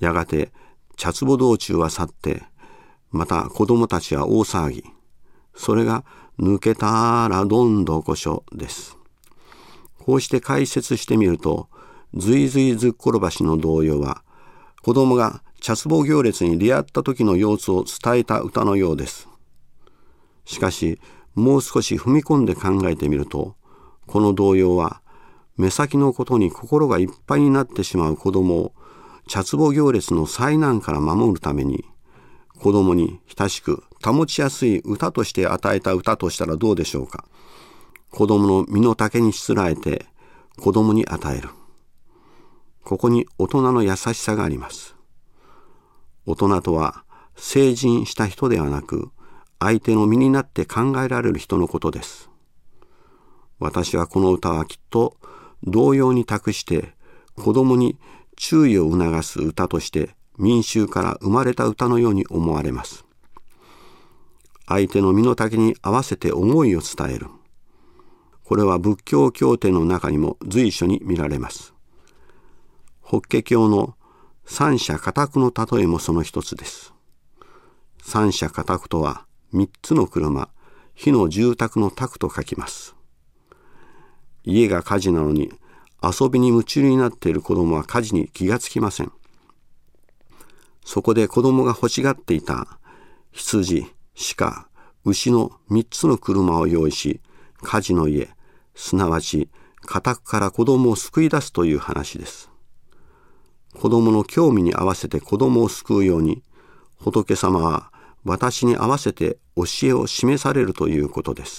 やがて茶壺道中は去って、また子供たちは大騒ぎ。それが抜けたらどんどこしょです。こうして解説してみると、ずいずいずっころばしの童謡は、子供が茶壺行列に出会った時の様子を伝えた歌のようです。しかし、もう少し踏み込んで考えてみると、この童謡は、目先のことに心がいっぱいになってしまう子供を茶壺行列の災難から守るために、子供に親しく保ちやすい歌として与えた歌としたらどうでしょうか。子供の身の丈にしつらえて子供に与える。ここに大人の優しさがあります。大人とは成人した人ではなく、相手の身になって考えられる人のことです。私はこの歌はきっと童謡に託して子供に注意を促す歌として民衆から生まれた歌のように思われます。相手の身の丈に合わせて思いを伝える。これは仏教経典の中にも随所に見られます。法華経の三者家宅の例えもその一つです。三者家宅とは三つの車、火の住宅の宅と書きます。家が火事なのに遊びに夢中になっている子供は火事に気がつきません。そこで子供が欲しがっていた羊、鹿、牛の三つの車を用意し、火事の家、すなわち家宅から子供を救い出すという話です。子供の興味に合わせて子供を救うように、仏様は私に合わせて教えを示されるということです。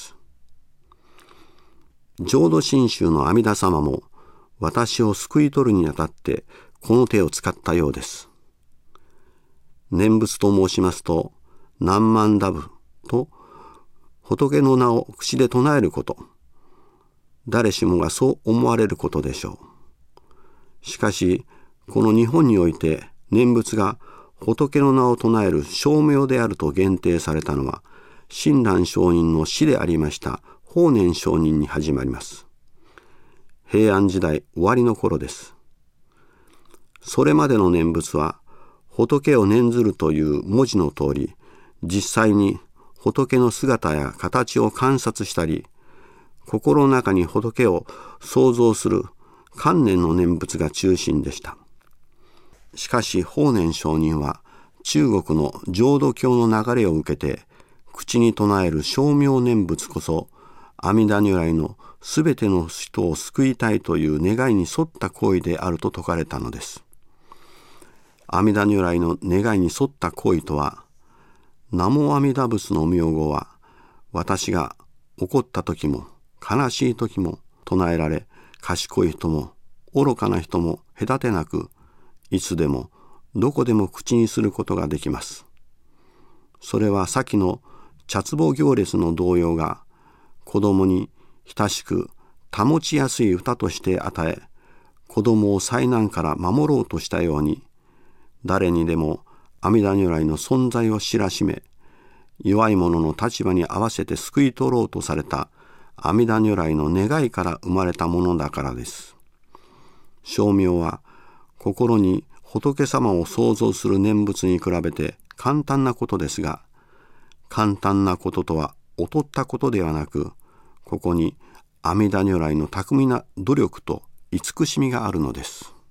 浄土真宗の阿弥陀様も私を救い取るにあたってこの手を使ったようです。念仏と申しますと、何万打部と仏の名を口で唱えること、誰しもがそう思われることでしょう。しかし、この日本において念仏が仏の名を唱える称名であると限定されたのは、親鸞上人の師でありました法然上人に始まります。平安時代終わりの頃です。それまでの念仏は、仏を念ずるという文字の通り、実際に仏の姿や形を観察したり、心の中に仏を想像する観念の念仏が中心でした。しかし法然上人は中国の浄土教の流れを受けて、口に唱える称名念仏こそ阿弥陀如来のすべての人を救いたいという願いに沿った行為であると説かれたのです。阿弥陀如来の願いに沿った行為とは、南無阿弥陀仏の名号は私が怒った時も悲しい時も唱えられ、賢い人も愚かな人も隔てなく、いつでもどこでも口にすることができます。それは先の茶壺行列の童謡が子供に親しく保ちやすい歌として与え、子供を災難から守ろうとしたように、誰にでも阿弥陀如来の存在を知らしめ、弱い者の立場に合わせて救い取ろうとされた阿弥陀如来の願いから生まれたものだからです。称名は心に仏様を想像する念仏に比べて簡単なことですが、簡単なこととは劣ったことではなく、ここに阿弥陀如来の巧みな努力と慈しみがあるのです。